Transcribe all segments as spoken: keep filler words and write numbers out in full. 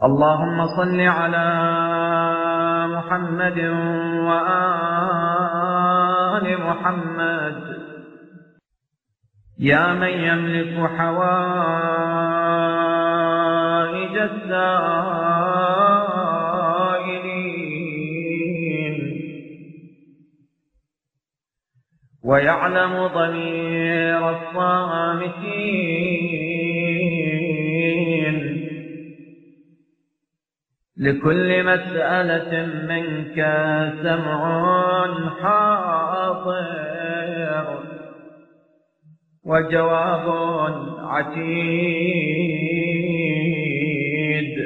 اللهم صل على محمد وآل محمد يا من يملك حوائج السائلين ويعلم ضمير الصامتين. لكل مسألة منك سمع حاضر وجواب عتيد.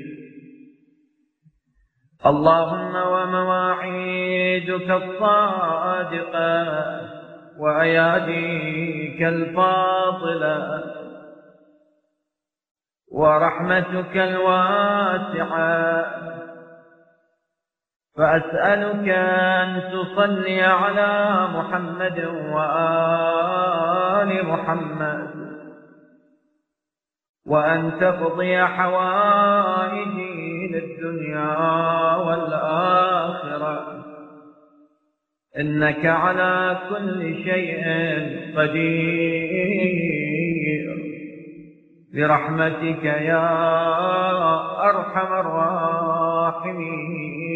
اللهم ومواعيدك الصادقة وأياديك الفاضلة ورحمتك الواسعة، فأسألك أن تصلي على محمد وآل محمد وأن تقضي حوائجي للدنيا والآخرة، إنك على كل شيء قدير برحمتك يا أرحم الراحمين.